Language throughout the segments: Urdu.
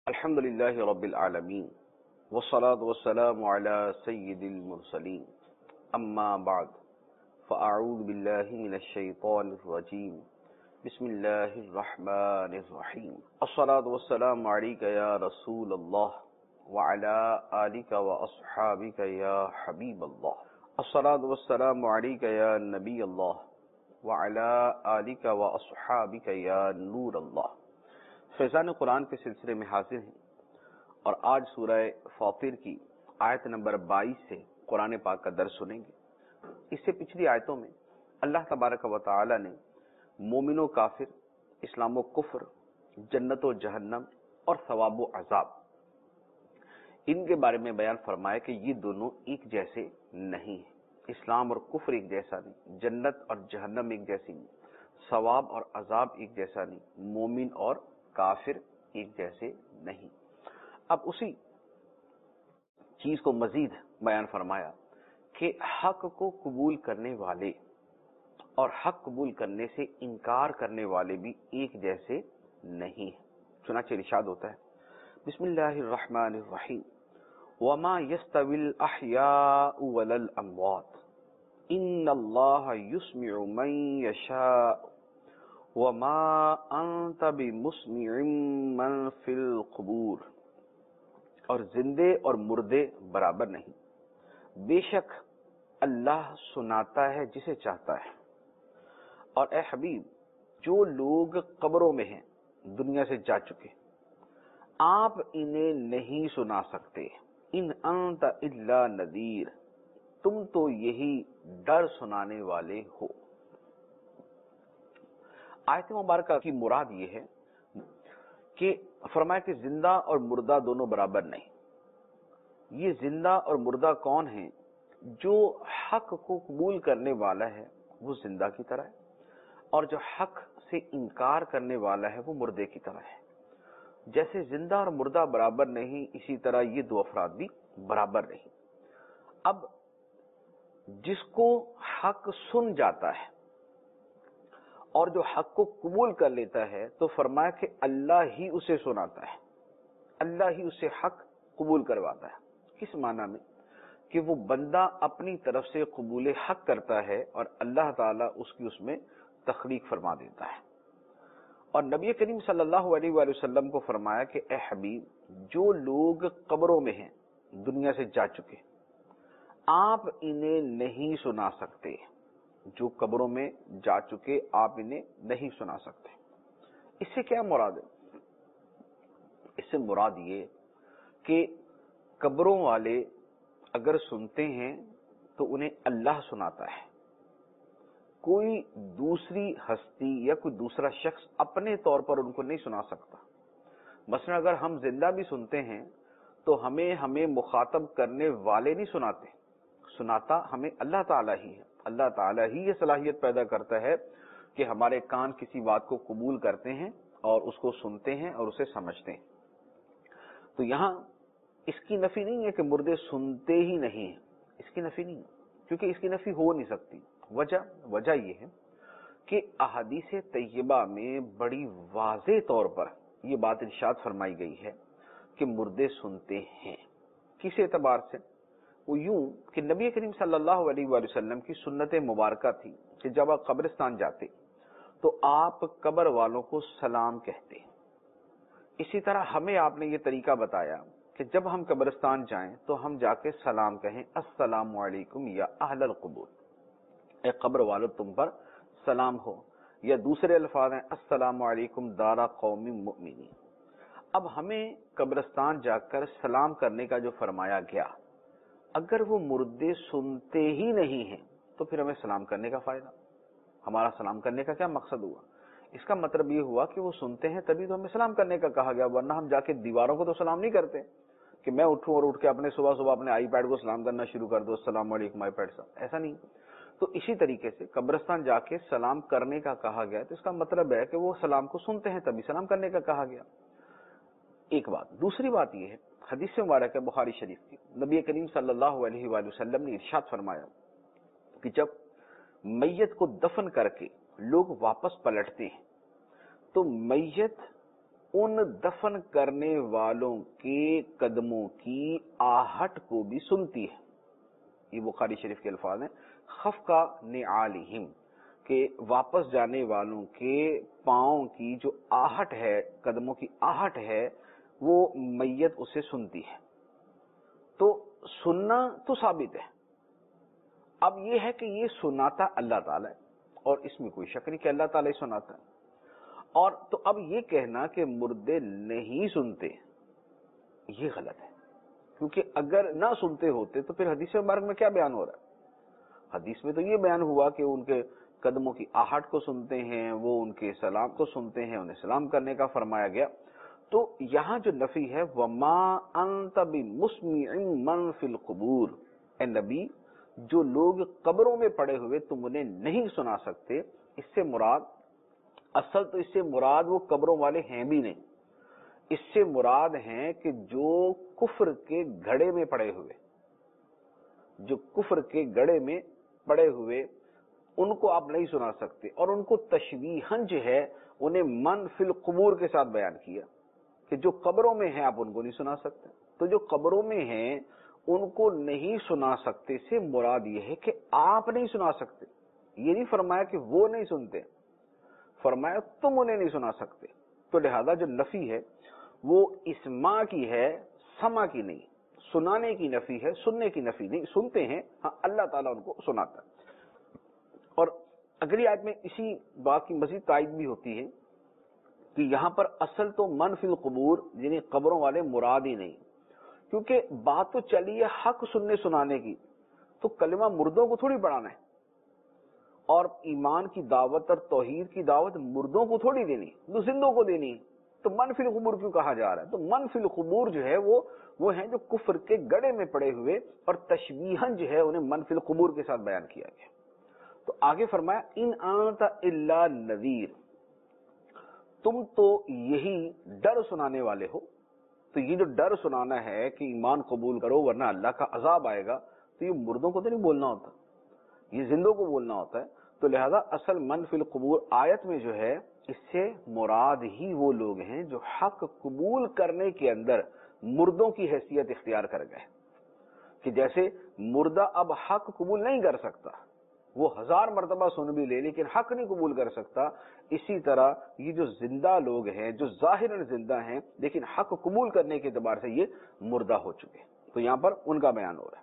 الحمد لله رب العالمين والصلاة والسلام على سيد المرسلين أما بعد فأعوذ بالله من الشيطان الرجيم بسم الله الرحمن الرحيم الصلاة والسلام عليك يا رسول الله وعلى آلك وأصحابك يا حبيب الله الصلاة والسلام عليك يا نبي الله وعلى آلك وأصحابك يا نور الله. فیضان قرآن کے سلسلے میں حاضر ہیں اور آج سورہ فاطر کی آیت نمبر 22 سے قرآن پاک کا درس سنیں گے. اس سے پچھلی آیتوں میں اللہ تبارک و تعالی نے مومن و کافر، اسلام و کفر، جنت و جہنم اور ثواب و عذاب ان کے بارے میں بیان فرمایا کہ یہ دونوں ایک جیسے نہیں ہیں. اسلام اور کفر ایک جیسا نہیں، جنت اور جہنم ایک جیسی نہیں، ثواب اور عذاب ایک جیسا نہیں، مومن اور کافر ایک جیسے نہیں. اب اسی چیز کو مزید بیان فرمایا کہ حق کو قبول کرنے والے اور حق قبول کرنے سے انکار کرنے والے بھی ایک جیسے نہیں ہیں. چنانچہ ارشاد ہوتا ہے بسم اللہ الرحمن الرحیم وما يستوي الاحیاء ولا الاموات ان اللہ یسمع من یشاء وما انت بمسمع من فی القبور. اور زندے اور مردے برابر نہیں، بے شک اللہ سناتا ہے جسے چاہتا ہے. اور اے حبیب، جو لوگ قبروں میں ہیں، دنیا سے جا چکے، آپ انہیں نہیں سنا سکتے. ان انت الا نذیر، تم تو یہی ڈر سنانے والے ہو. آیت مبارکہ کی مراد یہ ہے کہ فرمایا کہ زندہ اور مردہ دونوں برابر نہیں. یہ زندہ اور مردہ کون ہیں؟ جو حق کو قبول کرنے والا ہے وہ زندہ کی طرح ہے، اور جو حق سے انکار کرنے والا ہے وہ مردے کی طرح ہے. جیسے زندہ اور مردہ برابر نہیں، اسی طرح یہ دو افراد بھی برابر نہیں. اب جس کو حق سن جاتا ہے اور جو حق کو قبول کر لیتا ہے تو فرمایا کہ اللہ ہی اسے سناتا ہے، اللہ ہی اسے حق قبول کرواتا ہے. کس معنی میں؟ کہ وہ بندہ اپنی طرف سے قبول حق کرتا ہے اور اللہ تعالیٰ اس میں تخلیق فرما دیتا ہے. اور نبی کریم صلی اللہ علیہ وآلہ وسلم کو فرمایا کہ اے حبیب، جو لوگ قبروں میں ہیں، دنیا سے جا چکے، آپ انہیں نہیں سنا سکتے. جو قبروں میں جا چکے آپ انہیں نہیں سنا سکتے. اس سے کیا مراد ہے؟ اس سے مراد یہ کہ قبروں والے اگر سنتے ہیں تو انہیں اللہ سناتا ہے. کوئی دوسری ہستی یا کوئی دوسرا شخص اپنے طور پر ان کو نہیں سنا سکتا. مثلا اگر ہم زندہ بھی سنتے ہیں تو ہمیں مخاطب کرنے والے نہیں سناتے، سناتا ہمیں اللہ تعالیٰ ہی ہے. اللہ تعالیٰ ہی یہ صلاحیت پیدا کرتا ہے کہ ہمارے کان کسی بات کو قبول کرتے ہیں اور اس کو سنتے ہیں اور اسے سمجھتے ہیں. تو یہاں اس کی نفی نہیں ہے کہ مردے سنتے ہی نہیں ہیں، اس کی نفی نہیں ہے، کیونکہ اس کی نفی ہو نہیں سکتی. وجہ یہ ہے کہ احادیث طیبہ میں بڑی واضح طور پر یہ بات ارشاد فرمائی گئی ہے کہ مردے سنتے ہیں. کس اعتبار سے؟ وہ یوں کہ نبی کریم صلی اللہ علیہ وآلہ وسلم کی سنت مبارکہ تھی کہ جب آپ قبرستان جاتے تو آپ قبر والوں کو سلام کہتے. اسی طرح ہمیں آپ نے یہ طریقہ بتایا کہ جب ہم قبرستان جائیں تو ہم جا کے سلام کہیں السلام علیکم یا اہل القبور، اے قبر والو تم پر سلام ہو. یا دوسرے الفاظ ہیں السلام علیکم دارا قوم مؤمنین. اب ہمیں قبرستان جا کر سلام کرنے کا جو فرمایا گیا، اگر وہ مردے سنتے ہی نہیں ہیں تو پھر ہمیں سلام کرنے کا فائدہ، ہمارا سلام کرنے کا کیا مقصد ہوا؟ اس کا مطلب یہ ہوا کہ وہ سنتے ہیں تبھی تو ہمیں سلام کرنے کا کہا گیا، ورنہ ہم جا کے دیواروں کو تو سلام نہیں کرتے کہ میں اٹھوں اور اٹھ کے اپنے صبح اپنے آئی پیڈ کو سلام کرنا شروع کر دو، السلام علیکم آئی پیڈ صاحب، ایسا نہیں. تو اسی طریقے سے قبرستان جا کے سلام کرنے کا کہا گیا تو اس کا مطلب ہے کہ وہ سلام کو سنتے ہیں تبھی سلام کرنے کا کہا گیا. ایک بات. دوسری بات یہ ہے، حدیث مبارک ہے بخاری شریف کی، نبی کریم صلی اللہ علیہ وآلہ وسلم نے ارشاد فرمایا کہ جب میت کو دفن کر کے لوگ واپس پلٹتے ہیں تو میت ان دفن کرنے والوں کے قدموں کی آہٹ کو بھی سنتی ہے. یہ بخاری شریف کے الفاظ ہیں. خفقا نعالہم، کہ واپس جانے والوں کے پاؤں کی جو آہٹ ہے، قدموں کی آہٹ ہے، وہ میت اسے سنتی ہے. تو سننا تو ثابت ہے. اب یہ ہے کہ یہ سناتا اللہ تعالیٰ ہے، اور اس میں کوئی شک نہیں کہ اللہ تعالیٰ ہی سناتا ہے. اور تو اب یہ کہنا کہ مردے نہیں سنتے، یہ غلط ہے. کیونکہ اگر نہ سنتے ہوتے تو پھر حدیث مبارک میں کیا بیان ہو رہا ہے؟ حدیث میں تو یہ بیان ہوا کہ ان کے قدموں کی آہٹ کو سنتے ہیں، وہ ان کے سلام کو سنتے ہیں، انہیں سلام کرنے کا فرمایا گیا. تو یہاں جو نفی ہے وَمَا أَنْتَ بِمُسْمِعٍ مَنْ فِي الْقُبُورِ، اے نبی جو لوگ قبروں میں پڑے ہوئے تم انہیں نہیں سنا سکتے. اس سے مراد اصل تو اس سے مراد وہ قبروں والے ہیں بھی نہیں. اس سے مراد ہیں کہ جو کفر کے گھڑے میں پڑے ہوئے، جو کفر کے گڑھے میں پڑے ہوئے، ان کو آپ نہیں سنا سکتے. اور ان کو تشبیہاً جو ہے انہیں من فی القبور کے ساتھ بیان کیا کہ جو قبروں میں ہیں آپ ان کو نہیں سنا سکتے. تو جو قبروں میں ہیں ان کو نہیں سنا سکتے سے مراد یہ ہے کہ آپ نہیں سنا سکتے. یہ نہیں فرمایا کہ وہ نہیں سنتے، فرمایا تم انہیں نہیں سنا سکتے. تو لہذا جو نفی ہے وہ اسماع کی ہے، سما کی نہیں. سنانے کی نفی ہے، سننے کی نفی نہیں. سنتے ہیں ہاں، اللہ تعالیٰ ان کو سناتا ہے. اور اگلی آیت میں اسی بات کی مزید تائید بھی ہوتی ہے کہ یہاں پر اصل تو من فی القبور یعنی قبروں والے مراد ہی نہیں. کیونکہ بات تو چلی ہے حق سننے سنانے کی، تو کلمہ مردوں کو تھوڑی بڑھانا ہے، اور ایمان کی دعوت اور توحید کی دعوت مردوں کو تھوڑی دینی، تو زندوں کو دینی. تو من فی القبور کیوں کہا جا رہا ہے؟ تو من فی القبور جو ہے وہ ہیں جو کفر کے گڑھے میں پڑے ہوئے، اور تشبیہاً جو ہے انہیں من فی القبور کے ساتھ بیان کیا گیا. تو آگے فرمایا ان انت الا نذیر، تم تو یہی ڈر سنانے والے ہو. تو یہ جو ڈر سنانا ہے کہ ایمان قبول کرو ورنہ اللہ کا عذاب آئے گا، تو یہ مردوں کو تو نہیں بولنا ہوتا، یہ زندوں کو بولنا ہوتا ہے. تو لہذا اصل من فی القبور آیت میں جو ہے اس سے مراد ہی وہ لوگ ہیں جو حق قبول کرنے کے اندر مردوں کی حیثیت اختیار کر گئے. کہ جیسے مردہ اب حق قبول نہیں کر سکتا، وہ 1000 مرتبہ سن بھی لے لیکن حق نہیں قبول کر سکتا، اسی طرح یہ جو زندہ لوگ ہیں جو ظاہراً زندہ ہیں لیکن حق قبول کرنے کے اعتبار سے یہ مردہ ہو چکے. تو یہاں پر ان کا بیان ہو رہا ہے.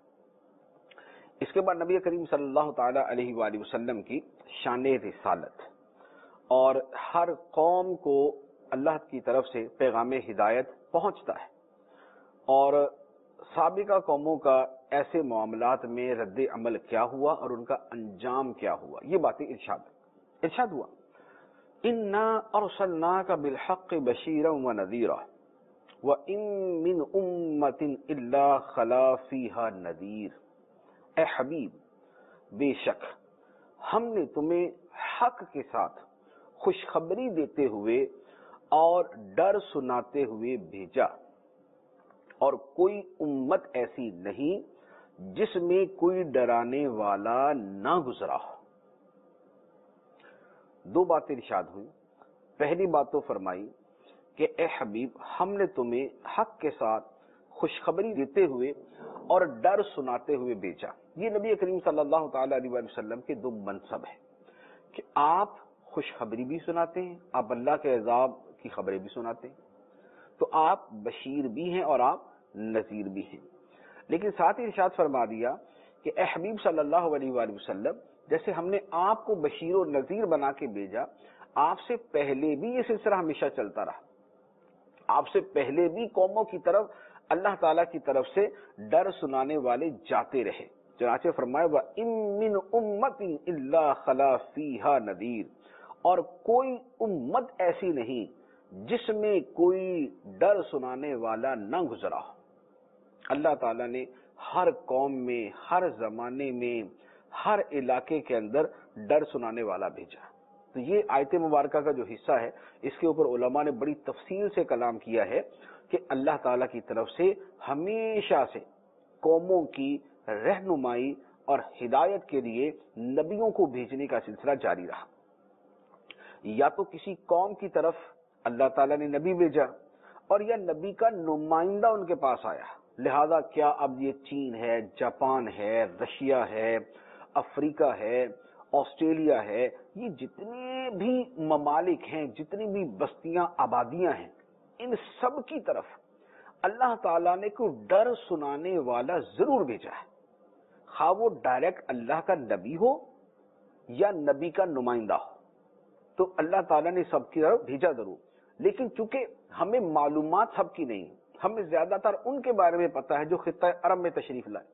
اس کے بعد نبی کریم صلی اللہ تعالی علیہ وآلہ وسلم کی شان رسالت، اور ہر قوم کو اللہ کی طرف سے پیغام ہدایت پہنچتا ہے، اور سابقہ قوموں کا ایسے معاملات میں رد عمل کیا ہوا اور ان کا انجام کیا ہوا، یہ باتیں ارشاد ہوا. انا ارسلناک بالحق بشیرا ونذیرا وان من امۃ الا خلا فیہا نذیر. اے حبیب، بے شک ہم نے تمہیں حق کے ساتھ خوشخبری دیتے ہوئے اور ڈر سناتے ہوئے بھیجا، اور کوئی امت ایسی نہیں جس میں کوئی ڈرانے والا نہ گزرا ہو. دو باتیں ارشاد ہوئی. پہلی بات تو فرمائی کہ اے حبیب ہم نے تمہیں حق کے ساتھ خوشخبری دیتے ہوئے اور ڈر سناتے ہوئے بھیجا. یہ نبی کریم صلی اللہ تعالی علیہ وسلم کے دو منصب ہیں کہ آپ خوشخبری بھی سناتے ہیں، آپ اللہ کے عذاب کی خبریں بھی سناتے ہیں. تو آپ بشیر بھی ہیں اور آپ نذیر بھی ہیں. لیکن ساتھ ہی ارشاد فرما دیا کہ اے حبیب صلی اللہ علیہ وآلہ وسلم، جیسے ہم نے آپ کو بشیر و نذیر بنا کے بھیجا، آپ سے پہلے بھی یہ سلسلہ ہمیشہ چلتا رہا. آپ سے پہلے بھی قوموں کی طرف اللہ تعالیٰ کی طرف سے ڈر سنانے والے جاتے رہے. چنانچہ فرمایا وَإِن مِّنْ أُمَّةٍ إِلَّا خَلَا فِيهَا نَذِيرٌ، اور کوئی امت ایسی نہیں جس میں کوئی ڈر سنانے والا نہ گزرا ہو. اللہ تعالیٰ نے ہر قوم میں، ہر زمانے میں، ہر علاقے کے اندر ڈر سنانے والا بھیجا. تو یہ آیت مبارکہ کا جو حصہ ہے اس کے اوپر علماء نے بڑی تفصیل سے کلام کیا ہے کہ اللہ تعالیٰ کی طرف سے ہمیشہ سے قوموں کی رہنمائی اور ہدایت کے لیے نبیوں کو بھیجنے کا سلسلہ جاری رہا. یا تو کسی قوم کی طرف اللہ تعالیٰ نے نبی بھیجا اور یہ نبی کا نمائندہ ان کے پاس آیا. لہذا کیا اب یہ چین ہے، جاپان ہے، رشیا ہے، افریقہ ہے، آسٹریلیا ہے، یہ جتنے بھی ممالک ہیں، جتنی بھی بستیاں آبادیاں ہیں، ان سب کی طرف اللہ تعالیٰ نے کوئی ڈر سنانے والا ضرور بھیجا ہے، خواہ وہ ڈائریکٹ اللہ کا نبی ہو یا نبی کا نمائندہ ہو. تو اللہ تعالیٰ نے سب کی طرف بھیجا ضرور، لیکن چونکہ ہمیں معلومات سب کی نہیں، ہمیں زیادہ تر ان کے بارے میں پتا ہے جو خطہ عرب میں تشریف لائے.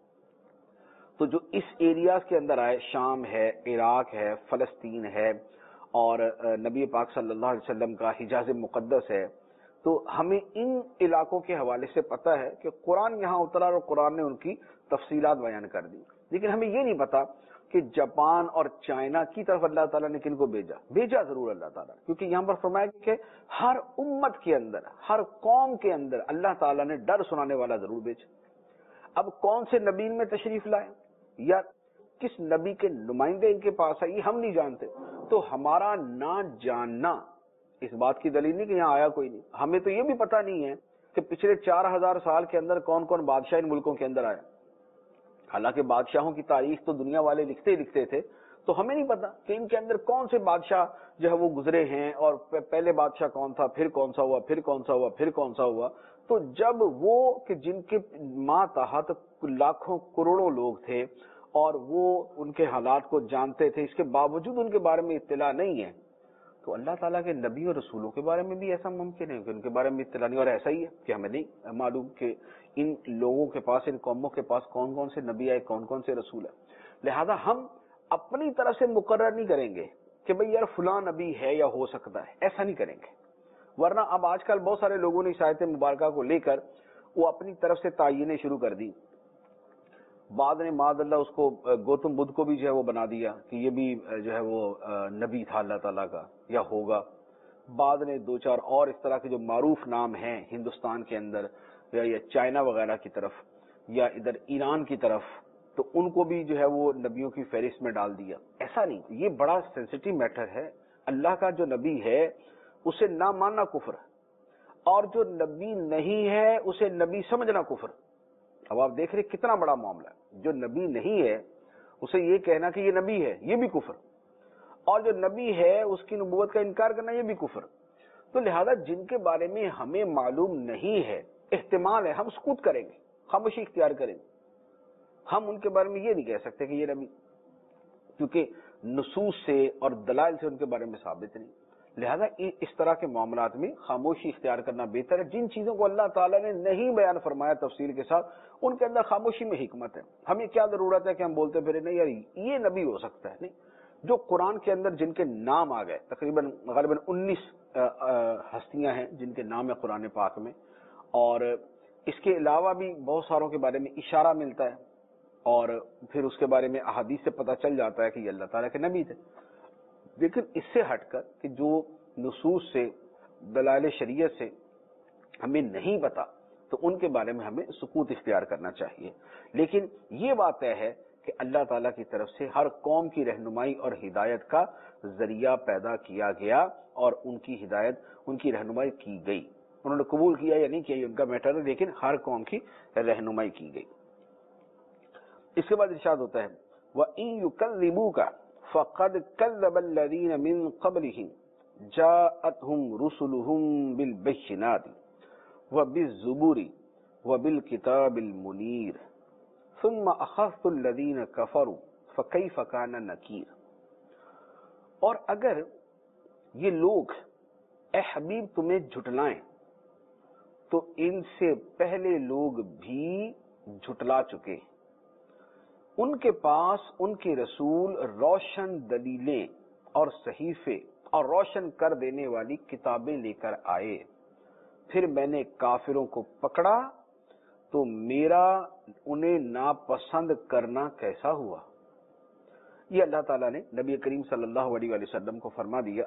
تو جو اس ایریاز کے اندر آئے، شام ہے، عراق ہے، فلسطین ہے، اور نبی پاک صلی اللہ علیہ وسلم کا حجاز مقدس ہے، تو ہمیں ان علاقوں کے حوالے سے پتا ہے کہ قرآن یہاں اترا اور قرآن نے ان کی تفصیلات بیان کر دی. لیکن ہمیں یہ نہیں پتا کہ جاپان اور چائنا کی طرف اللہ تعالیٰ نے کن کو بھیجا ضرور اللہ تعالیٰ، کیونکہ یہاں پر فرمایا کہ ہر امت کے اندر، ہر قوم کے اندر اللہ تعالیٰ نے ڈر سنانے والا ضرور بھیجا. اب کون سے نبی میں تشریف لائے یا کس نبی کے نمائندے ان کے پاس ہے، یہ ہم نہیں جانتے. تو ہمارا نہ جاننا اس بات کی دلیل نہیں کہ یہاں آیا کوئی نہیں. ہمیں تو یہ بھی پتہ نہیں ہے کہ پچھلے 4000 سال کے اندر کون کون بادشاہ ان ملکوں کے اندر آیا. حالانکہ بادشاہوں کی تاریخ تو دنیا والے لکھتے تھے، تو ہمیں نہیں پتا کہ ان کے اندر کون سے بادشاہ جو ہے وہ گزرے ہیں، اور پہلے بادشاہ کون تھا، پھر کون سا ہوا، پھر کون سا ہوا، پھر کون سا ہوا. تو جب وہ کہ جن کے ماتحت لاکھوں کروڑوں لوگ تھے اور وہ ان کے حالات کو جانتے تھے، اس کے باوجود ان کے بارے میں اطلاع نہیں ہے، تو اللہ تعالیٰ کے نبی اور رسولوں کے بارے میں بھی ایسا ممکن ہے کہ ان کے بارے میں اطلاع نہیں. اور ایسا ہی ہے کہ ہمیں نہیں معلوم کہ ان لوگوں کے پاس، ان قوموں کے پاس کون کون سے نبی آئے، کون کون سے رسول ہیں. لہذا ہم اپنی طرف سے مقرر نہیں کریں گے کہ بھئی یار فلاں نبی ہے یا ہو سکتا ہے، ایسا نہیں کریں گے. ورنہ اب آج کل بہت سارے لوگوں نے اس آیت مبارکہ کو لے کر وہ اپنی طرف سے تعینیں شروع کر دی. بعد نے معاذ اللہ اس کو گوتم بدھ کو بھی جو ہے وہ بنا دیا کہ یہ بھی جو ہے وہ نبی تھا اللہ تعالیٰ کا یا ہوگا. بعد نے دو چار اور اس طرح کے جو معروف نام ہیں ہندوستان کے اندر یا چائنا وغیرہ کی طرف یا ادھر ایران کی طرف، تو ان کو بھی جو ہے وہ نبیوں کی فہرست میں ڈال دیا. ایسا نہیں، یہ بڑا سینسٹیو میٹر ہے. اللہ کا جو نبی ہے اسے نہ ماننا کفر، اور جو نبی نہیں ہے اسے نبی سمجھنا کفر. اب آپ دیکھ رہے کتنا بڑا معاملہ ہے. جو نبی نہیں ہے اسے یہ کہنا کہ یہ نبی ہے، یہ بھی کفر، اور جو نبی ہے اس کی نبوت کا انکار کرنا، یہ بھی کفر. تو لہذا جن کے بارے میں ہمیں معلوم نہیں ہے، احتمال ہے، ہم سکوت کریں گے، خاموشی اختیار کریں گے. ہم ان کے بارے میں یہ نہیں کہہ سکتے کہ یہ نبی، کیونکہ نصوص سے اور دلائل سے ان کے بارے میں ثابت نہیں. لہذا اس طرح کے معاملات میں خاموشی اختیار کرنا بہتر ہے. جن چیزوں کو اللہ تعالیٰ نے نہیں بیان فرمایا تفصیل کے ساتھ، ان کے اندر خاموشی میں حکمت ہے. ہمیں کیا ضرورت ہے کہ ہم بولتے پھرے نہیں یار یہ نبی ہو سکتا ہے. نہیں، جو قرآن کے اندر جن کے نام آ گئے، تقریباً غالباً 19 ہستیاں ہیں جن کے نام ہے قرآن پاک میں، اور اس کے علاوہ بھی بہت ساروں کے بارے میں اشارہ ملتا ہے، اور پھر اس کے بارے میں احادیث سے پتہ چل جاتا ہے کہ یہ اللہ تعالیٰ کے نبی تھے. لیکن اس سے ہٹ کر کہ جو نصوص سے، دلائل شریعت سے ہمیں نہیں پتا، تو ان کے بارے میں ہمیں سکوت اختیار کرنا چاہیے. لیکن یہ بات طے ہے کہ اللہ تعالیٰ کی طرف سے ہر قوم کی رہنمائی اور ہدایت کا ذریعہ پیدا کیا گیا، اور ان کی ہدایت، ان کی رہنمائی کی گئی. انہوں نے قبول کیا یا نہیں کیا یہ ان کا میٹر ہے، لیکن ہر قوم کی رہنمائی کی گئی. اس کے بعد ارشاد ہوتا ہے وَإِن يُكَذِّبُوكَ فَقَدْ كَذَّبَ الَّذِينَ مِن قَبْلِهِمْ جَاءَتْهُمْ رُسُلُهُم بِالْبَيِّنَاتِ وَبِالزُّبُرِ وَبِالْكِتَابِ الْمُنِيرِ ثُمَّ أَخَذْتُ الَّذِينَ كَفَرُوا فَكَيْفَ كَانَ نَكِيرِ. اور اگر یہ لوگ اے حبیب تمہیں جھٹلائیں تو ان سے پہلے لوگ بھی جھٹلا چکے. ان کے پاس ان کے رسول روشن دلیلیں اور صحیفے اور روشن کر دینے والی کتابیں لے کر آئے. پھر میں نے کافروں کو پکڑا تو میرا انہیں ناپسند کرنا کیسا ہوا. یہ اللہ تعالیٰ نے نبی کریم صلی اللہ علیہ وسلم کو فرما دیا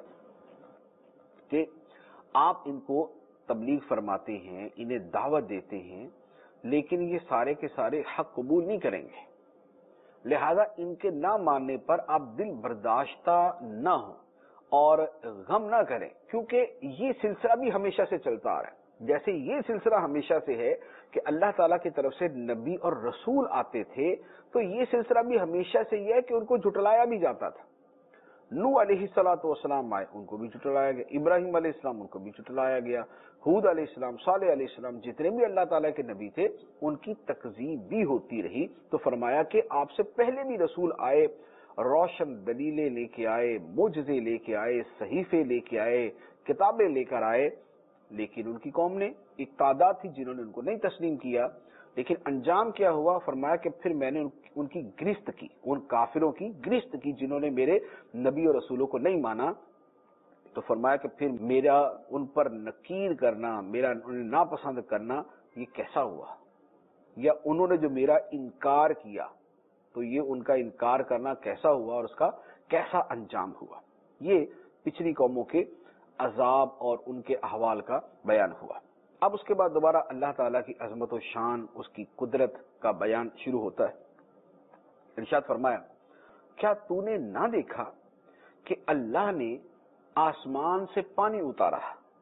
کہ آپ ان کو تبلیغ فرماتے ہیں، انہیں دعوت دیتے ہیں، لیکن یہ سارے کے سارے حق قبول نہیں کریں گے. لہذا ان کے نہ ماننے پر آپ دل برداشتہ نہ ہوں اور غم نہ کریں، کیونکہ یہ سلسلہ بھی ہمیشہ سے چلتا آ رہا ہے۔ جیسے یہ سلسلہ ہمیشہ سے ہے کہ اللہ تعالیٰ کی طرف سے نبی اور رسول آتے تھے، تو یہ سلسلہ بھی ہمیشہ سے یہ ہے کہ ان کو جھٹلایا بھی جاتا تھا۔ نوح علیہ السلام آئے، ان کو بھی جھٹلایا گیا، ابراہیم علیہ السلام ان کو بھی جھٹلایا گیا، ہود علیہ السلام، صالح علیہ السلام، جتنے بھی اللہ تعالیٰ کے نبی تھے ان کی تکذیب بھی ہوتی رہی۔ تو فرمایا کہ آپ سے پہلے بھی رسول آئے، روشن دلیلیں لے کے آئے، معجزے لے کے آئے، صحیفے لے کے آئے، کتابیں لے کر آئے، لیکن ان کی قوم نے، ایک تعداد تھی جنہوں نے ان کو نہیں تسلیم کیا، لیکن انجام کیا ہوا؟ فرمایا کہ پھر میں نے ان کی گرفت کی، ان کافروں کی گرفت کی جنہوں نے میرے نبی اور رسولوں کو نہیں مانا۔ تو فرمایا کہ پھر میرا ان پر نکیر کرنا، میرا انہیں ناپسند کرنا، یہ کیسا ہوا؟ یا انہوں نے جو میرا انکار کیا تو یہ ان کا انکار کرنا کیسا ہوا اور اس کا کیسا انجام ہوا؟ یہ پچھلی قوموں کے عذاب اور ان کے احوال کا بیان ہوا۔ اب اس کے بعد دوبارہ اللہ تعالیٰ کی عظمت و شان، اس کی قدرت کا بیان شروع ہوتا ہے۔ ارشاد فرمایا، کیا تو نے نہ دیکھا کہ اللہ نے آسمان سے پانی اتارا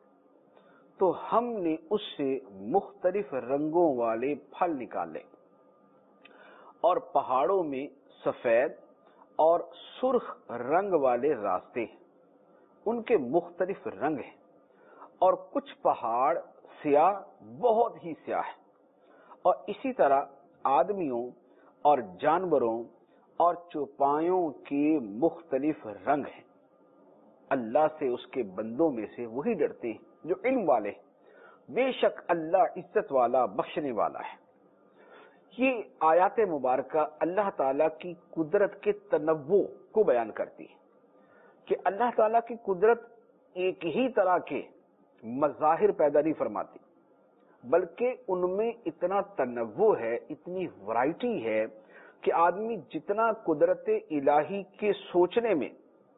تو ہم نے اس سے مختلف رنگوں والے پھل نکالے، اور پہاڑوں میں سفید اور سرخ رنگ والے راستے ہیں، ان کے مختلف رنگ ہیں، اور کچھ پہاڑ سیاہ، بہت ہی سیاہ ہے، اور اسی طرح آدمیوں اور جانوروں اور چوپایوں کے مختلف رنگ ہیں۔ اللہ سے اس کے بندوں میں سے وہی ڈرتے ہیں جو علم والے ہیں، بے شک اللہ عزت والا، بخشنے والا ہے۔ یہ آیات مبارکہ اللہ تعالیٰ کی قدرت کے تنوع کو بیان کرتی ہے کہ اللہ تعالیٰ کی قدرت ایک ہی طرح کے مظاہر پیدا نہیں فرماتی، بلکہ ان میں اتنا تنوع ہے، اتنی ورائٹی ہے کہ آدمی جتنا قدرت الہی کے سوچنے میں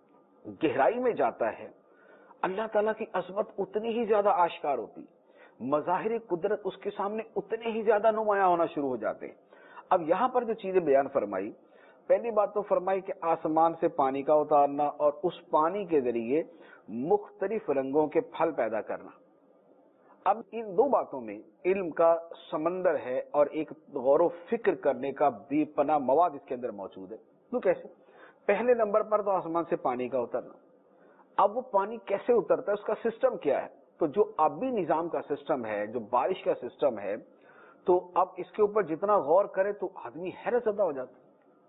گہرائی میں جاتا ہے، اللہ تعالیٰ کی عظمت اتنی ہی زیادہ آشکار ہوتی، مظاہر قدرت اس کے سامنے اتنے ہی زیادہ نمایاں ہونا شروع ہو جاتے ہیں۔ اب یہاں پر جو چیزیں بیان فرمائی، پہلی بات تو فرمائی کہ آسمان سے پانی کا اتارنا اور اس پانی کے ذریعے مختلف رنگوں کے پھل پیدا کرنا۔ اب ان دو باتوں میں علم کا سمندر ہے اور ایک غور و فکر کرنے کا بے پناہ مواد اس کے اندر موجود ہے۔ تو کیسے؟ پہلے نمبر پر تو آسمان سے پانی کا اترنا۔ اب وہ پانی کیسے اترتا ہے، اس کا سسٹم کیا ہے؟ تو جو آبی نظام کا سسٹم ہے، جو بارش کا سسٹم ہے، تو اب اس کے اوپر جتنا غور کرے تو آدمی حیرت زدہ ہو جاتا ہے۔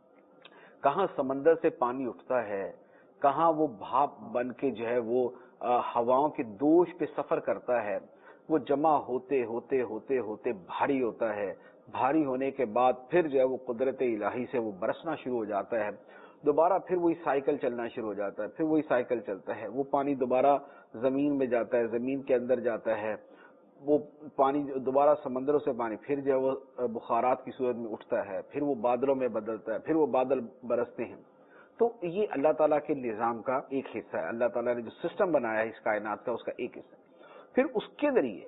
کہاں سمندر سے پانی اٹھتا ہے، کہاں وہ بھاپ بن کے جو ہے وہ ہواؤں کے دوش پہ سفر کرتا ہے، وہ جمع ہوتے ہوتے ہوتے ہوتے بھاری ہوتا ہے، بھاری ہونے کے بعد پھر جو ہے وہ قدرت الہی سے وہ برسنا شروع ہو جاتا ہے، دوبارہ پھر وہی سائیکل چلنا شروع ہو جاتا ہے، پھر وہی سائیکل چلتا ہے، وہ پانی دوبارہ زمین میں جاتا ہے، زمین کے اندر جاتا ہے، وہ پانی دوبارہ سمندروں سے پانی پھر جو ہے وہ بخارات کی صورت میں اٹھتا ہے، پھر وہ بادلوں میں بدلتا ہے، پھر وہ بادل برستے ہیں۔ تو یہ اللہ تعالیٰ کے نظام کا ایک حصہ ہے، اللہ تعالیٰ نے جو سسٹم بنایا ہے اس کائنات کا، اس کا ایک حصہ ہے۔ پھر اس کے ذریعے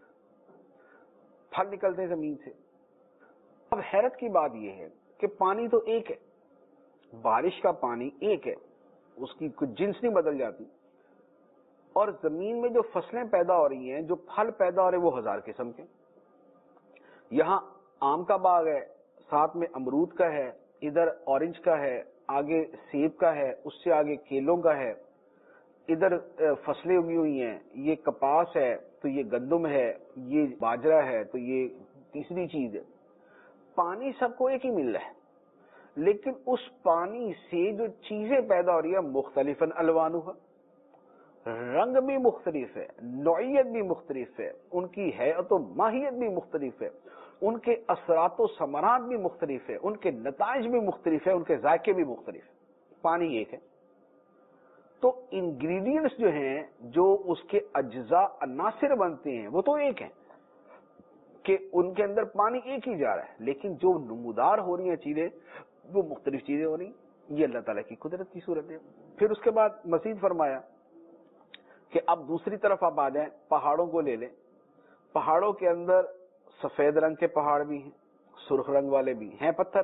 پھل نکلتے ہیں زمین سے۔ اب حیرت کی بات یہ ہے کہ پانی تو ایک ہے، بارش کا پانی ایک ہے، اس کی کچھ جنس نہیں بدل جاتی، اور زمین میں جو فصلیں پیدا ہو رہی ہیں، جو پھل پیدا ہو رہے ہیں، وہ ہزار قسم کے۔ یہاں آم کا باغ ہے، ساتھ میں امرود کا ہے، ادھر اورنج کا ہے، آگے سیب کا ہے، اس سے آگے کیلوں کا ہے، ادھر فصلیں اگی ہوئی ہیں، یہ کپاس ہے تو یہ گندم ہے، یہ باجرہ ہے تو یہ تیسری چیز ہے۔ پانی سب کو ایک ہی مل رہا ہے، لیکن اس پانی سے جو چیزیں پیدا ہو رہی ہیں مختلف الوانها، رنگ بھی مختلف ہے، نوعیت بھی مختلف ہے، ان کی حیت و ماہیت بھی مختلف ہے، ان کے اثرات و ثمرات بھی مختلف ہے، ان کے نتائج بھی مختلف ہے، ان کے ذائقے بھی مختلف ہے۔ پانی ایک ہے تو انگریڈینٹس جو ہیں، جو اس کے اجزاء عناصر بنتے ہیں، وہ تو ایک ہیں کہ ان کے اندر پانی ایک ہی جا رہا ہے، لیکن جو نمودار ہو رہی ہیں چیزیں وہ مختلف چیزیں ہو رہی ہیں۔ یہ اللہ تعالیٰ کی قدرت کی صورت ہے۔ پھر اس کے بعد مزید فرمایا کہ اب دوسری طرف آپ آ جائیں، پہاڑوں کو لے لیں، پہاڑوں کے اندر سفید رنگ کے پہاڑ بھی ہیں، سرخ رنگ والے بھی ہیں، پتھر،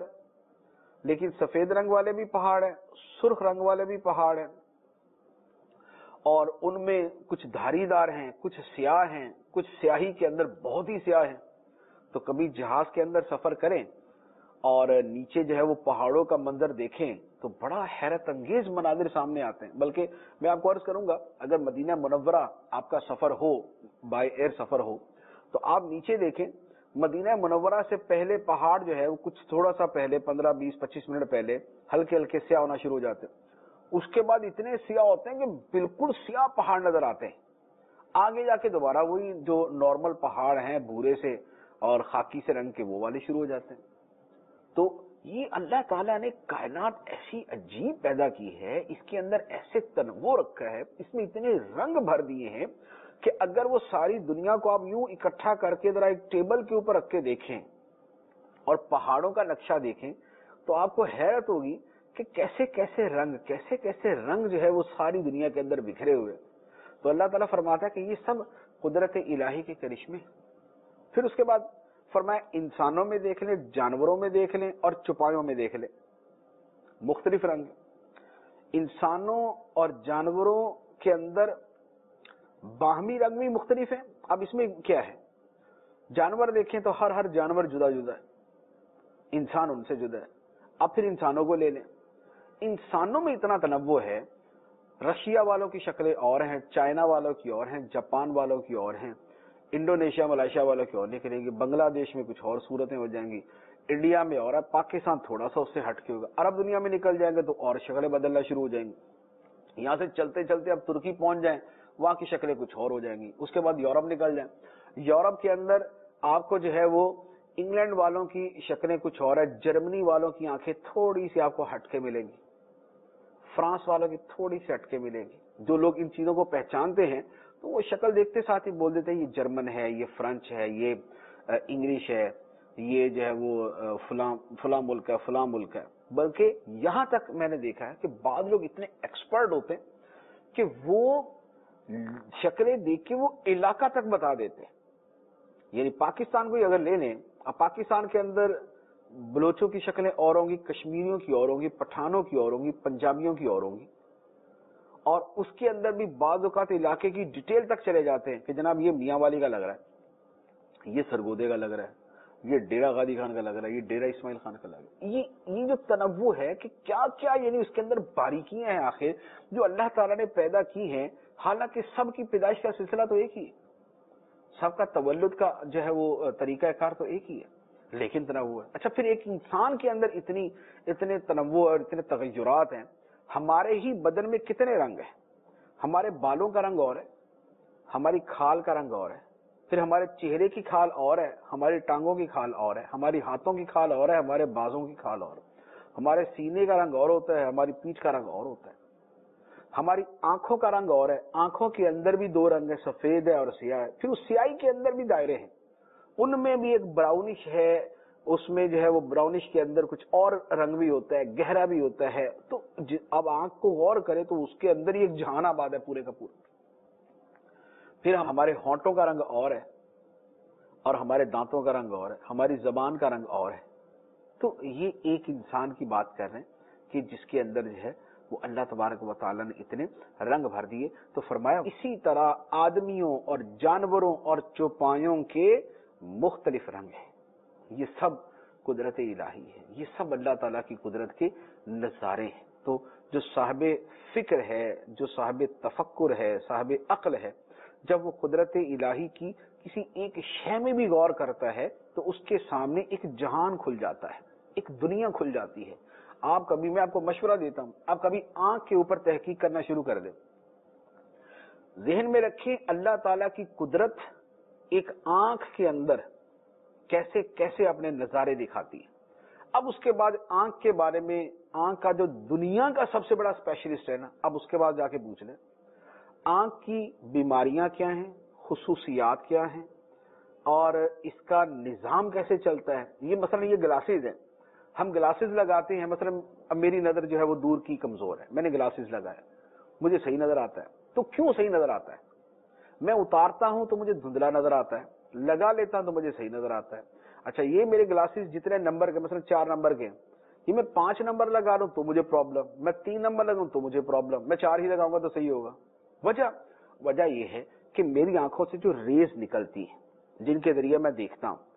لیکن سفید رنگ والے بھی پہاڑ ہیں، سرخ رنگ والے بھی پہاڑ ہیں، اور ان میں کچھ دھاری دار ہیں، کچھ سیاہ ہیں، کچھ سیاہی کے اندر بہت ہی سیاہ ہیں. تو کبھی جہاز کے اندر سفر کریں اور نیچے جو ہے وہ پہاڑوں کا منظر دیکھیں تو بڑا حیرت انگیز مناظر سامنے آتے ہیں. بلکہ میں آپ کو عرض کروں گا، اگر مدینہ منورہ آپ کا سفر ہو، بائی ایئر سفر ہو، تو آپ نیچے دیکھیں، مدینہ منورہ سے پہلے پہاڑ جو ہے وہ کچھ تھوڑا سا پہلے 15 20 25 منٹ پہلے ہلکے ہلکے سیاہ ہونا شروع ہو جاتے ہیں. اس کے بعد اتنے سیاہ ہوتے ہیں کہ بالکل سیاہ پہاڑ نظر آتے ہیں. آگے جا کے دوبارہ وہی جو نارمل پہاڑ ہیں بھورے سے اور خاکی سے رنگ کے وہ والے شروع ہو جاتے ہیں. تو یہ اللہ تعالیٰ نے کائنات ایسی عجیب پیدا کی ہے، اس کے اندر ایسے تنوع رکھا ہے، اس میں اتنے رنگ بھر دیے ہیں کہ اگر وہ ساری دنیا کو آپ یوں اکٹھا کر کے ذرا ایک ٹیبل کے اوپر رکھ کے دیکھیں اور پہاڑوں کا نقشہ دیکھیں تو آپ کو حیرت ہوگی کہ کیسے کیسے رنگ جو ہے وہ ساری دنیا کے اندر بکھرے ہوئے. تو اللہ تعالیٰ فرماتا ہے کہ یہ سب قدرت الہی کے کرشمے. پھر اس کے بعد فرمایا انسانوں میں دیکھ لیں، جانوروں میں دیکھ لیں اور چوپایوں میں دیکھ لیں، مختلف رنگ. انسانوں اور جانوروں کے اندر باہمی رنگ بھی مختلف ہیں. اب اس میں کیا ہے، جانور دیکھیں تو ہر جانور جدا جدا ہے، انسان ان سے جدا ہے. اب پھر انسانوں کو لے لیں، انسانوں میں اتنا تنوع ہے، رشیا والوں کی شکلیں اور ہیں، چائنا والوں کی اور ہیں، جاپان والوں کی اور ہیں، انڈونیشیا ملائیشیا والوں کی اور نکلیں گی، بنگلہ دیش میں کچھ اور صورتیں ہو جائیں گی، انڈیا میں اور ہے، پاکستان تھوڑا سا اس سے ہٹ کے ہوگا، عرب دنیا میں نکل جائیں گے تو اور شکلیں بدلنا شروع ہو جائیں گی. یہاں سے چلتے چلتے اب ترکی پہنچ جائیں، وہاں کی شکلیں کچھ اور ہو جائیں گی. اس کے بعد یورپ نکل جائیں، یورپ کے اندر آپ کو جو ہے وہ انگلینڈ والوں کی شکلیں کچھ اور ہے، جرمنی والوں کی آنکھیں تھوڑی سی آپ کو ہٹ کے ملیں گی، فرانس والوں کی تھوڑی سی ہٹ کے ملے گی. جو لوگ ان چیزوں کو پہچانتے ہیں تو وہ شکل دیکھتے ساتھ ہی بول دیتے ہیں یہ جرمن ہے، یہ فرینچ ہے، یہ انگلش ہے، یہ جو ہے وہ فلاں ملک ہے، فلاں ملک ہے. بلکہ یہاں تک میں نے دیکھا ہے کہ بعض لوگ اتنے ایکسپرٹ ہوتے ہیں کہ وہ شکلیں دیکھ کے وہ علاقہ تک بتا دیتے ہیں. یعنی پاکستان کو اگر لے لیں، اب پاکستان کے اندر بلوچوں کی شکلیں اور ہوں گی، کشمیریوں کی اور ہوں گی، پٹھانوں کی اور ہوں گی، پنجابیوں کی اور ہوں گی، اور اس کے اندر بھی بعض اوقات علاقے کی ڈیٹیل تک چلے جاتے ہیں کہ جناب یہ میاں والی کا لگ رہا ہے، یہ سرگودے کا لگ رہا ہے، یہ ڈیرہ غازی خان کا لگ رہا ہے، یہ ڈیرہ اسماعیل خان کا لگ رہا ہے. یہ جو تنوع ہے کہ کیا کیا یعنی اس کے اندر باریکیاں ہیں آخر جو اللہ تعالیٰ نے پیدا کی ہیں، حالانکہ سب کی پیدائش کا سلسلہ تو ایک ہی ہے، سب کا تولد کا جو ہے وہ طریقہ کار تو ایک ہی ہے، لیکن تنوع ہے. اچھا، پھر ایک انسان کے اندر اتنے تنوع اور اتنے تغیرات ہیں. ہمارے ہی بدن میں کتنے رنگ ہیں، ہمارے بالوں کا رنگ اور ہے، ہماری کھال کا رنگ اور ہے، پھر ہمارے چہرے کی کھال اور ہے، ہماری ٹانگوں کی کھال اور ہے، ہماری ہاتھوں کی کھال اور ہے، ہمارے بازوں کی کھال اور ہے، ہمارے سینے کا رنگ اور ہوتا ہے، ہماری پیٹھ کا رنگ اور ہوتا ہے، ہماری آنکھوں کا رنگ اور ہے. آنکھوں کے اندر بھی دو رنگ ہے، سفید ہے اور سیاہ ہے. پھر اس سیاہی کے اندر بھی دائرے ہیں، ان میں بھی ایک براؤنش ہے، اس میں جو ہے وہ براؤنش کے اندر کچھ اور رنگ بھی ہوتا ہے، گہرا بھی ہوتا ہے. تو اب آنکھ کو غور کرے تو اس کے اندر ہی ایک جہان آباد ہے پورے کا پورا. پھر ہمارے ہونٹوں کا رنگ اور ہے، اور ہمارے دانتوں کا رنگ اور ہے، ہماری زبان کا رنگ اور ہے. تو یہ ایک انسان کی بات کر رہے ہیں کہ جس کے اندر جو ہے وہ اللہ تبارک و تعالیٰ نے اتنے رنگ بھر دیے. تو فرمایا اسی طرح آدمیوں اور جانوروں اور چوپایوں کے مختلف رنگ ہیں. یہ سب قدرت الہی ہے، یہ سب اللہ تعالیٰ کی قدرت کے نظارے ہیں. تو جو صاحب فکر ہے، جو صاحب تفکر ہے، صاحب عقل ہے، جب وہ قدرت الہی کی کسی ایک شے میں بھی غور کرتا ہے تو اس کے سامنے ایک جہان کھل جاتا ہے، ایک دنیا کھل جاتی ہے. آپ کبھی، میں آپ کو مشورہ دیتا ہوں، آپ کبھی آنکھ کے اوپر تحقیق کرنا شروع کر دیں. ذہن میں رکھیں اللہ تعالیٰ کی قدرت ایک آنکھ کے اندر کیسے کیسے اپنے نظارے دکھاتی ہے. اب اس کے بعد آنکھ کے بارے میں، آنکھ کا جو دنیا کا سب سے بڑا اسپیشلسٹ ہے نا، اب اس کے بعد جا کے پوچھ لیں آنکھ کی بیماریاں کیا ہیں، خصوصیات کیا ہیں، اور اس کا نظام کیسے چلتا ہے. یہ مثلا یہ گلاسز ہیں، ہم گلاسز لگاتے ہیں، مثلا اب میری نظر جو ہے وہ دور کی کمزور ہے، میں نے گلاسز لگایا، مجھے صحیح نظر آتا ہے. تو کیوں صحیح نظر آتا ہے؟ میں اتارتا ہوں تو مجھے دھندلا نظر آتا ہے، لگا لیتا ہوں تو مجھے صحیح نظر آتا ہے. اچھا، یہ میرے گلاسز جتنے نمبر کے، مثلا 4 نمبر کے، یہ میں 5 نمبر لگا لوں تو مجھے پرابلم، میں 3 نمبر لگاؤں تو مجھے پرابلم، میں 4 ہی لگاؤں گا تو صحیح ہوگا. وجہ یہ ہے کہ میری آنکھوں سے جو ریز نکلتی ہیں جن کے ذریعے میں دیکھتا ہوں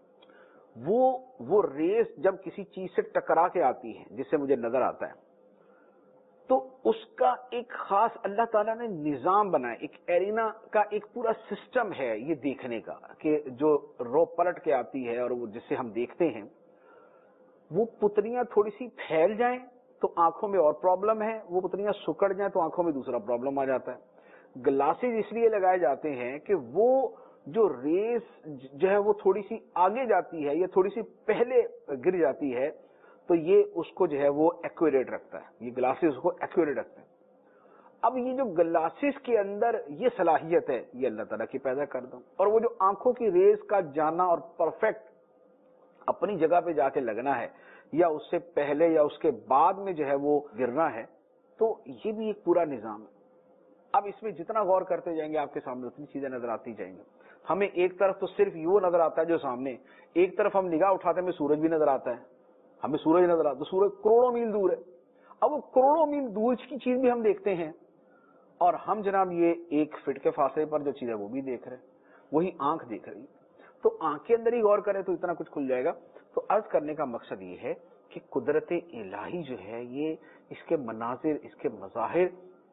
وہ ریز جب کسی چیز سے ٹکرا کے آتی ہے جس سے مجھے نظر آتا ہے تو اس کا ایک خاص اللہ تعالیٰ نے نظام بنایا, ایک ایرینا کا ایک پورا سسٹم ہے یہ دیکھنے کا کہ جو رو پلٹ کے آتی ہے اور وہ جس سے ہم دیکھتے ہیں وہ پتلیاں تھوڑی سی پھیل جائیں تو آنکھوں میں اور پرابلم ہے, وہ پتلیاں سکڑ جائیں تو آنکھوں میں دوسرا پرابلم آ جاتا ہے. گلاسز اس لیے لگائے جاتے ہیں کہ وہ جو ریز جو ہے وہ تھوڑی سی آگے جاتی ہے یا تھوڑی سی پہلے گر جاتی ہے تو یہ اس کو جو ہے وہ ایکوریٹ رکھتا ہے, یہ گلاسز کو ایکوریٹ رکھتا ہے. اب یہ جو گلاسز کے اندر یہ صلاحیت ہے یہ اللہ تعالیٰ کی پیدا کر دوں, اور وہ جو آنکھوں کی ریز کا جانا اور پرفیکٹ اپنی جگہ پہ جا کے لگنا ہے یا اس سے پہلے یا اس کے بعد میں جو ہے وہ گرنا ہے, تو یہ بھی ایک پورا نظام ہے. اب اس میں جتنا غور کرتے جائیں گے آپ کے سامنے اتنی چیزیں نظر آتی جائیں گی. ہمیں ایک طرف تو صرف یہ نظر آتا ہے جو سامنے, ایک طرف ہم نگاہ اٹھاتے ہیں ہمیں سورج بھی نظر آتا ہے, ہمیں سورج نظر آتا ہے, سورج کروڑوں میل دور ہے. اب وہ کروڑوں میل دور کی چیز بھی ہم دیکھتے ہیں اور ہم جناب یہ 1 فٹ کے فاصلے پر جو چیز ہے وہ بھی دیکھ رہے ہیں, وہی آنکھ دیکھ رہی. تو آنکھ کے اندر ہی غور کریں تو اتنا کچھ کھل جائے گا. تو عرض کرنے کا مقصد یہ ہے کہ قدرت الہی جو ہے یہ اس کے مناظر, اس کے مظاہر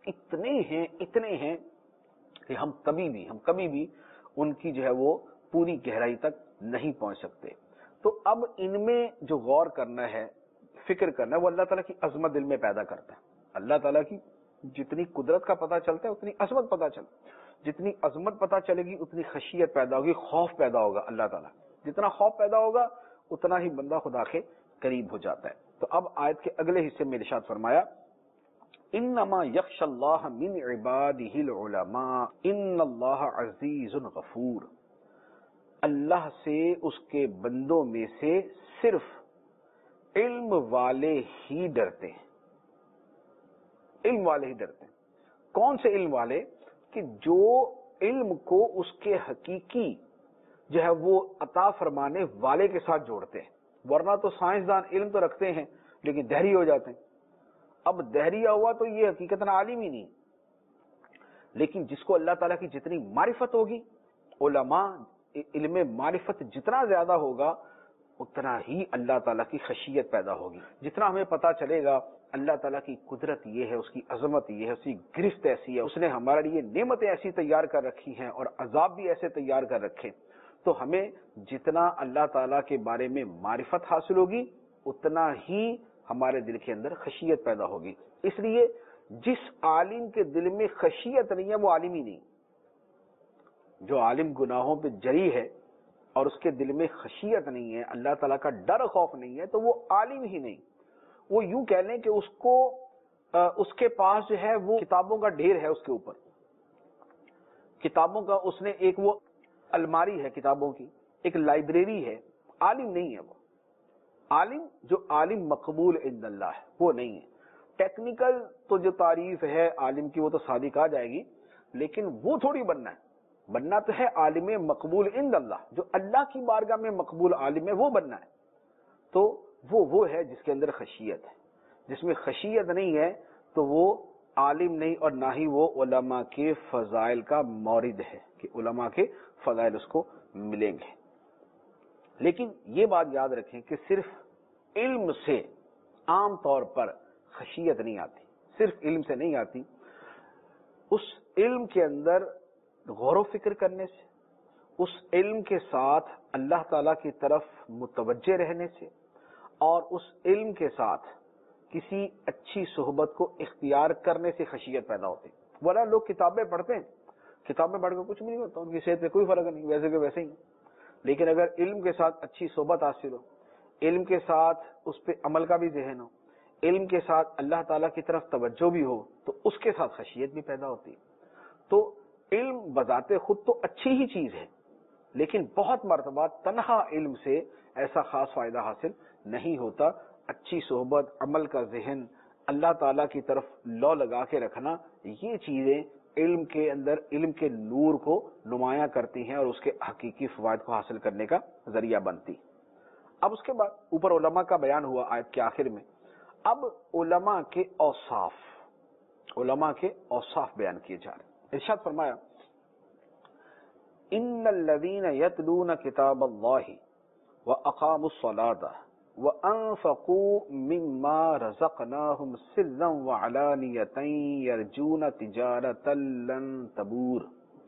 اتنے ہیں کہ ہم کبھی بھی ان کی جو ہے وہ پوری گہرائی تک نہیں پہنچ سکتے. تو اب ان میں جو غور کرنا ہے, فکر کرنا ہے, وہ اللہ تعالیٰ کی عظمت دل میں پیدا کرتا ہے. اللہ تعالیٰ کی جتنی قدرت کا پتہ چلتا ہے اتنی عظمت پتہ چلتا ہے. جتنی عظمت پتہ چلے گی اتنی خشیت پیدا ہوگی, خوف پیدا ہوگا اللہ تعالیٰ. جتنا خوف پیدا ہوگا اتنا ہی بندہ خدا کے قریب ہو جاتا ہے. تو اب آیت کے اگلے حصے میں ارشاد فرمایا انما یخشی اللہ من عبادہ العلماء ان اللہ عزیز غفور. اللہ سے اس کے بندوں میں سے صرف علم والے ہی ڈرتے ہیں. علم والے ہی ڈرتے ہیں. کون سے علم والے؟ کہ جو علم کو اس کے حقیقی جو ہے وہ عطا فرمانے والے کے ساتھ جوڑتے ہیں. ورنہ تو سائنسدان علم تو رکھتے ہیں لیکن دہری ہو جاتے ہیں. اب دہریہ ہوا تو یہ حقیقتاً عالم ہی نہیں. لیکن جس کو اللہ تعالیٰ کی جتنی معرفت ہوگی, علماء علم معرفت جتنا زیادہ ہوگا اتنا ہی اللہ تعالیٰ کی خشیت پیدا ہوگی. جتنا ہمیں پتا چلے گا اللہ تعالیٰ کی قدرت یہ ہے, اس کی عظمت یہ ہے, اس کی گرفت ایسی ہے, اس نے ہمارے لیے نعمتیں ایسی تیار کر رکھی ہیں اور عذاب بھی ایسے تیار کر رکھے, تو ہمیں جتنا اللہ تعالیٰ کے بارے میں معرفت حاصل ہوگی اتنا ہی ہمارے دل کے اندر خشیت پیدا ہوگی. اس لیے جس عالم کے دل میں خشیت نہیں ہے وہ عالم ہی نہیں. جو عالم گناہوں پہ جری ہے اور اس کے دل میں خشیت نہیں ہے, اللہ تعالیٰ کا ڈر خوف نہیں ہے, تو وہ عالم ہی نہیں. وہ یوں کہہ لیں کہ اس کو اس کے پاس جو ہے وہ کتابوں کا ڈھیر ہے, اس کے اوپر کتابوں کا اس نے ایک وہ الماری ہے کتابوں کی, ایک لائبریری ہے. عالم نہیں ہے وہ. عالم جو عالم مقبول عند اللہ ہے وہ نہیں ہے. ٹیکنیکل تو جو تعریف ہے عالم کی وہ تو صادق آ جائے گی, لیکن وہ تھوڑی بننا ہے. بننا تو ہے عالم مقبول عند اللہ, جو اللہ کی بارگاہ میں مقبول عالم ہے وہ بننا ہے. تو وہ ہے جس کے اندر خشیت ہے. جس میں خشیت نہیں ہے تو وہ عالم نہیں, اور نہ ہی وہ علماء کے فضائل کا مورد ہے کہ علماء کے فضائل اس کو ملیں گے. لیکن یہ بات یاد رکھیں کہ صرف علم سے عام طور پر خشیت نہیں آتی, صرف علم سے نہیں آتی. اس علم کے اندر غور و فکر کرنے سے, اس علم کے ساتھ اللہ تعالیٰ کی طرف متوجہ رہنے سے, اور اس علم کے ساتھ کسی اچھی صحبت کو اختیار کرنے سے خشیت پیدا ہوتی. ورنہ لوگ کتابیں پڑھتے ہیں, کتابیں پڑھ کے کچھ بھی نہیں ہوتا, ان کی صحت پہ کوئی فرق نہیں, ویسے کہ ویسے ہی. لیکن اگر علم کے ساتھ اچھی صحبت حاصل ہو, علم کے ساتھ اس پہ عمل کا بھی ذہن ہو, علم کے ساتھ اللہ تعالیٰ کی طرف توجہ بھی ہو, تو اس کے ساتھ خشیت بھی پیدا ہوتی. تو علم بذات خود تو اچھی ہی چیز ہے, لیکن بہت مرتبہ تنہا علم سے ایسا خاص فائدہ حاصل نہیں ہوتا. اچھی صحبت, عمل کا ذہن, اللہ تعالیٰ کی طرف لو لگا کے رکھنا, یہ چیزیں علم کے اندر علم کے نور کو نمایاں کرتی ہیں اور اس کے حقیقی فوائد کو حاصل کرنے کا ذریعہ بنتی. اب اس کے بعد اوپر علماء کا بیان ہوا آیت کے آخر میں. اب علماء کے اوصاف علماء کے اوصاف بیان کیے جا رہے ہیں. ارشاد فرمایا ان الذین یتلون کتاب اللہ واقاموا الصلاۃ وانفقوا مما رزقناهم سرا وعلانیۃ یرجون تجارۃ لن تبور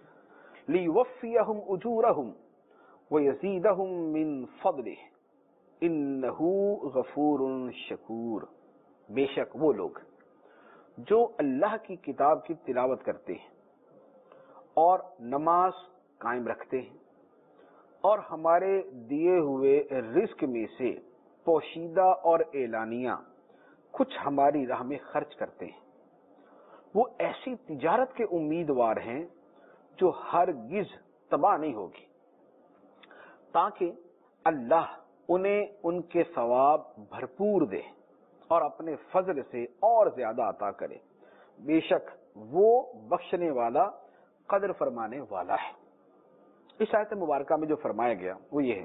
لیوفیہم اجورہم ویزیدہم من فضلہ انہ غفور شکور. بے شک وہ لوگ جو اللہ کی کتاب کی تلاوت کرتے ہیں اور نماز قائم رکھتے ہیں اور ہمارے دیے ہوئے رزق میں سے پوشیدہ اور اعلانیہ کچھ ہماری راہ میں خرچ کرتے ہیں، وہ ایسی تجارت کے امیدوار ہیں جو ہرگز تباہ نہیں ہوگی، تاکہ اللہ انہیں ان کے ثواب بھرپور دے اور اپنے فضل سے اور زیادہ عطا کرے. بے شک وہ بخشنے والا قدر فرمانے والا ہے. اس آیت مبارکہ میں جو فرمایا گیا وہ یہ ہے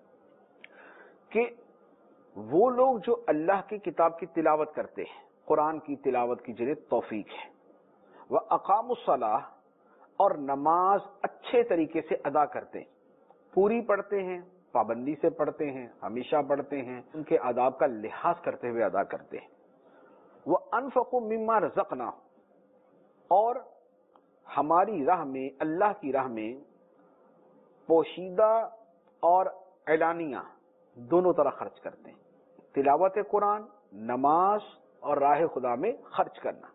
کہ وہ لوگ جو اللہ کی کتاب کی تلاوت کرتے ہیں، قرآن کی تلاوت کی جنہیں توفیق ہے، وَأَقَامُوا الصَّلَاةَ اور نماز اچھے طریقے سے ادا کرتے ہیں، پوری پڑھتے ہیں، پابندی سے پڑھتے ہیں، ہمیشہ پڑھتے ہیں، ان کے آداب کا لحاظ کرتے ہوئے ادا کرتے ہیں. وَأَنفَقُوا مِمَّا رَزَقْنَاهُمْ اور ہماری راہ میں، اللہ کی راہ میں پوشیدہ اور اعلانیہ دونوں طرح خرچ کرتے ہیں. تلاوت قرآن، نماز اور راہ خدا میں خرچ کرنا.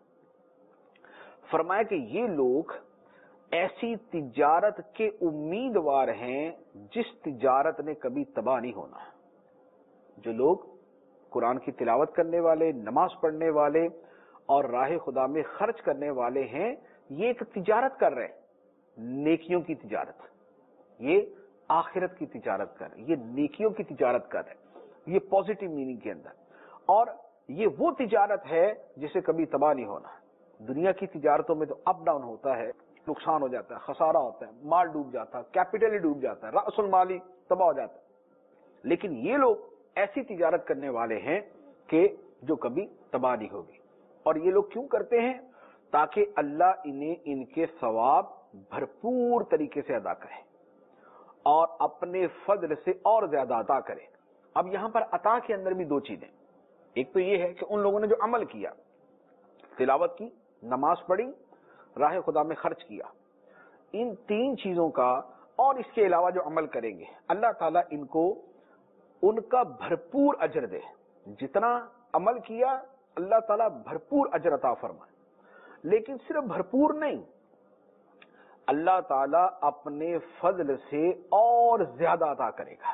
فرمایا کہ یہ لوگ ایسی تجارت کے امیدوار ہیں جس تجارت نے کبھی تباہ نہیں ہونا. جو لوگ قرآن کی تلاوت کرنے والے، نماز پڑھنے والے اور راہ خدا میں خرچ کرنے والے ہیں، یہ ایک تجارت کر رہے ہیں، نیکیوں کی تجارت، یہ آخرت کی تجارت کر رہے ہیں، یہ نیکیوں کی تجارت کر رہے ہیں، یہ پازیٹیو میننگ کے اندر. اور یہ وہ تجارت ہے جسے کبھی تباہ نہیں ہونا. دنیا کی تجارتوں میں تو اپ ڈاؤن ہوتا ہے، نقصان ہو جاتا ہے، خسارہ ہوتا ہے، مال ڈوب جاتا ہے، کیپٹل ہی ڈوب جاتا ہے، رأس المال ہی تباہ ہو جاتا ہے. لیکن یہ لوگ ایسی تجارت کرنے والے ہیں کہ جو کبھی تباہ نہیں ہوگی. اور یہ لوگ کیوں کرتے ہیں؟ تاکہ اللہ انہیں ان کے ثواب بھرپور طریقے سے ادا کرے اور اپنے فضل سے اور زیادہ عطا کرے. اب یہاں پر عطا کے اندر بھی دو چیزیں. ایک تو یہ ہے کہ ان لوگوں نے جو عمل کیا، تلاوت کی، نماز پڑھی، راہ خدا میں خرچ کیا، ان تین چیزوں کا اور اس کے علاوہ جو عمل کریں گے، اللہ تعالیٰ ان کو ان کا بھرپور اجر دے. جتنا عمل کیا اللہ تعالیٰ بھرپور اجر عطا فرمائے. لیکن صرف بھرپور نہیں، اللہ تعالیٰ اپنے فضل سے اور زیادہ عطا کرے گا.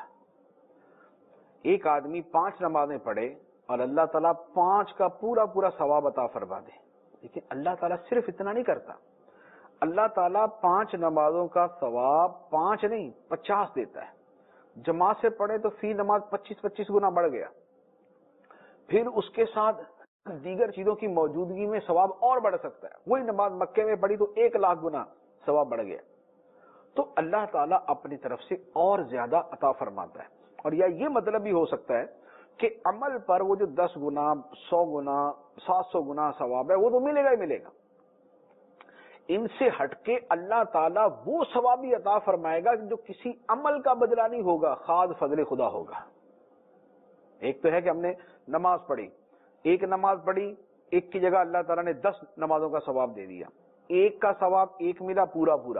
ایک آدمی 5 نمازیں پڑھے اور اللہ تعالیٰ 5 کا پورا پورا ثواب عطا فرما دے. لیکن اللہ تعالیٰ صرف اتنا نہیں کرتا، اللہ تعالیٰ 5 نمازوں کا ثواب 5 نہیں 50 دیتا ہے. جماعت سے پڑھے تو فی نماز 25 گنا بڑھ گیا. پھر اس کے ساتھ دیگر چیزوں کی موجودگی میں ثواب اور بڑھ سکتا ہے. وہی نماز مکے میں پڑھی تو 1,00,000 گنا ثواب بڑھ گیا. تو اللہ تعالیٰ اپنی طرف سے اور زیادہ عطا فرماتا ہے. اور یا یہ مطلب بھی ہو سکتا ہے کہ عمل پر وہ جو 10 گنا 100 گنا 700 گنا ثواب ہے وہ تو ملے گا ہی ملے گا. ان سے ہٹ کے اللہ تعالیٰ وہ ثواب بھی عطا فرمائے گا جو کسی عمل کا بدلہ نہیں ہوگا، خاص فضل خدا ہوگا. ایک تو ہے کہ ہم نے نماز پڑھی، ایک نماز پڑھی، ایک کی جگہ اللہ تعالیٰ نے 10 نمازوں کا ثواب دے دیا. ایک کا ثواب ایک ملا پورا پورا،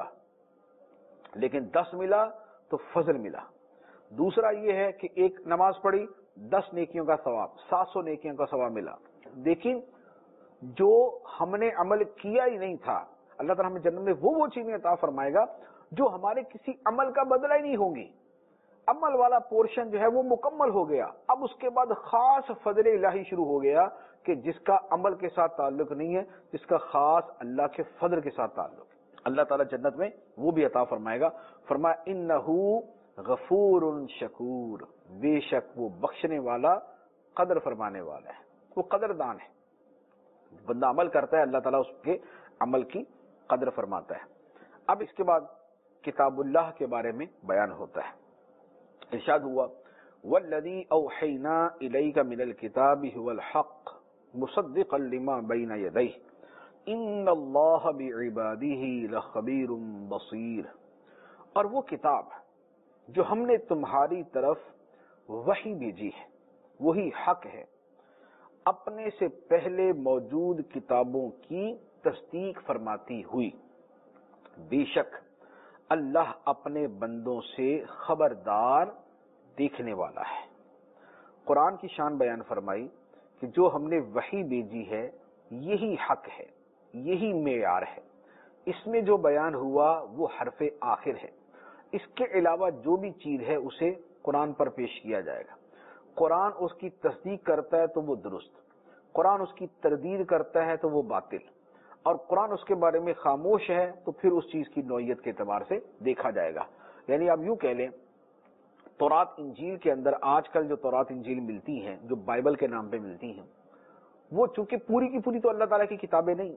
لیکن 10 ملا تو فضل ملا. دوسرا یہ ہے کہ ایک نماز پڑھی 10 نیکیوں کا ثواب، 700 نیکیوں کا ثواب ملا. لیکن جو ہم نے عمل کیا ہی نہیں تھا، اللہ تعالیٰ ہمیں جنت میں وہ چیزیں عطا فرمائے گا جو ہمارے کسی عمل کا بدلہ ہی نہیں ہوں گی. عمل والا پورشن جو ہے وہ مکمل ہو گیا. اب اس کے بعد خاص فضل الہی شروع ہو گیا کہ جس کا عمل کے ساتھ تعلق نہیں ہے، جس کا خاص اللہ کے فضل کے ساتھ تعلق ہے. اللہ تعالیٰ جنت میں وہ بھی عطا فرمائے گا. فرمایا انہو غفور شکور، بے شک وہ بخشنے والا قدر فرمانے والا ہے، وہ قدردان ہے. بندہ عمل کرتا ہے اللہ تعالیٰ اس کے عمل کی قدر فرماتا ہے. اب اس کے بعد کتاب اللہ کے بارے میں بیان ہوتا ہے. ارشاد ہوا والذی اوحینا الیک من الکتاب هو الحق مصدقا لما بین یدیہ ان اللہ بعبادہ لخبیر بصیر، اور وہ کتاب جو ہم نے تمہاری طرف وحی بھیجی ہے وہی حق ہے، اپنے سے پہلے موجود کتابوں کی تصدیق فرماتی ہوئی، بے شک اللہ اپنے بندوں سے خبردار دیکھنے والا ہے۔ قرآن کی شان بیان فرمائی کہ جو ہم نے وحی بھیجی ہے یہی حق ہے، یہی معیار ہے، اس میں جو بیان ہوا وہ حرف آخر ہے، اس کے علاوہ جو بھی چیز ہے اسے قرآن پر پیش کیا جائے گا۔ قرآن اس کی تصدیق کرتا ہے تو وہ درست، قرآن اس کی تردید کرتا ہے تو وہ باطل، اور قرآن اس کے بارے میں خاموش ہے تو پھر اس چیز کی نوعیت کے اعتبار سے دیکھا جائے گا۔ یعنی آپ یوں کہہ لیں، تورات انجیل کے اندر آج کل جو تورات انجیل ملتی ہیں، جو بائبل کے نام پہ ملتی ہیں، وہ چونکہ پوری کی پوری تو اللہ تعالیٰ کی کتابیں نہیں،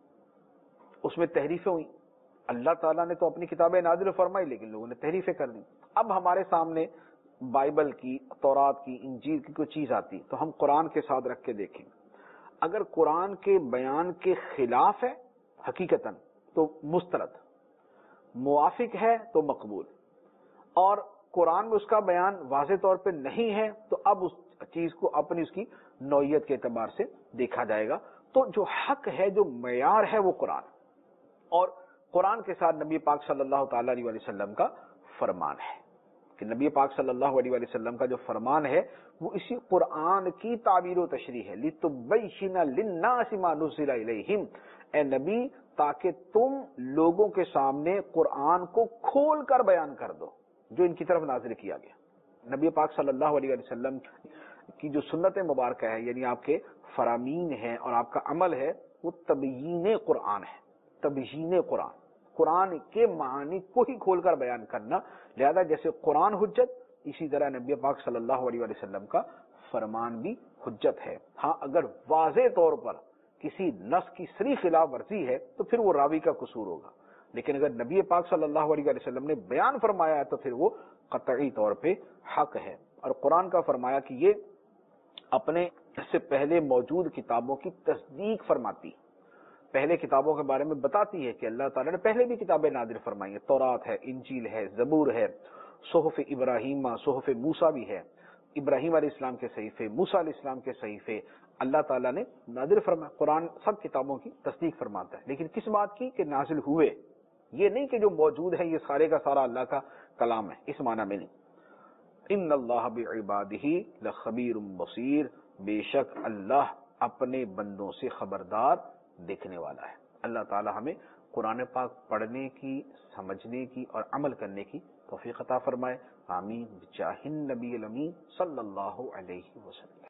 اس میں تحریفیں ہوئی۔ اللہ تعالیٰ نے تو اپنی کتابیں نازل فرمائی لیکن لوگوں نے تحریفیں کر دی۔ اب ہمارے سامنے بائبل کی، تورات کی، انجیل کی کوئی چیز آتی تو ہم قرآن کے ساتھ رکھ کے دیکھیں، اگر قرآن کے بیان کے خلاف ہے حقیقتاً تو مسترد، موافق ہے تو مقبول، اور قرآن میں اس کا بیان واضح طور پہ نہیں ہے تو اب اس چیز کو اپنی اس کی نوعیت کے اعتبار سے دیکھا جائے گا۔ تو جو حق ہے، جو معیار ہے، وہ قرآن، اور قرآن کے ساتھ نبی پاک صلی اللہ تعالی علیہ وسلم کا فرمان ہے کہ نبی پاک صلی اللہ علیہ وسلم کا جو فرمان ہے وہ اسی قرآن کی تعبیر و تشریح ہے، لِتُبَيِّنَ لِلنَّاسِ مَا نُزِّلَ إِلَيْهِمْ، اے نبی تاکہ تم لوگوں کے سامنے قرآن کو کھول کر بیان کر دو جو ان کی طرف نازل کیا گیا۔ نبی پاک صلی اللہ علیہ وسلم کی جو سنت مبارکہ ہے، یعنی آپ کے فرامین ہیں اور آپ کا عمل ہے، وہ تبیین قرآن ہے، تبیین قرآن، قرآن کے معانی کو ہی کھول کر بیان کرنا۔ لہذا جیسے قرآن حجت، اسی طرح نبی پاک صلی اللہ علیہ وسلم کا فرمان بھی حجت ہے۔ ہاں اگر واضح طور پر کسی نص کی صریح خلاف ورزی ہے تو پھر وہ راوی کا قصور ہوگا، لیکن اگر نبی پاک صلی اللہ علیہ وسلم نے بیان فرمایا ہے تو پھر وہ قطعی طور پہ حق ہے۔ اور قرآن کا فرمایا کہ یہ اپنے سے پہلے موجود کتابوں کی تصدیق فرماتی، پہلے کتابوں کے بارے میں بتاتی ہے کہ اللہ تعالیٰ نے پہلے بھی کتابیں نازل فرمائی ہیں، تورات ہے، انجیل ہے، زبور ہے، صحف ابراہیمہ، صحف موسیٰ بھی ہے، ابراہیم علیہ السلام کے صحیفے، موسیٰ علیہ السلام کے صحیفے اللہ تعالیٰ نے نازل فرمایا۔ قرآن سب کتابوں کی تصدیق فرماتا ہے، لیکن کس بات کی؟ کہ نازل ہوئے، یہ نہیں کہ جو موجود ہے یہ سارے کا سارا اللہ کا کلام ہے، اس معنی میں نہیں۔ ان اللہ بعبادہ لخبیر بصیر، بے شک اللہ اپنے بندوں سے خبردار دیکھنے والا ہے۔ اللہ تعالی ہمیں قرآن پاک پڑھنے کی، سمجھنے کی اور عمل کرنے کی توفیق عطا فرمائے، آمین، بجاہ النبی الامین صلی اللہ علیہ وسلم۔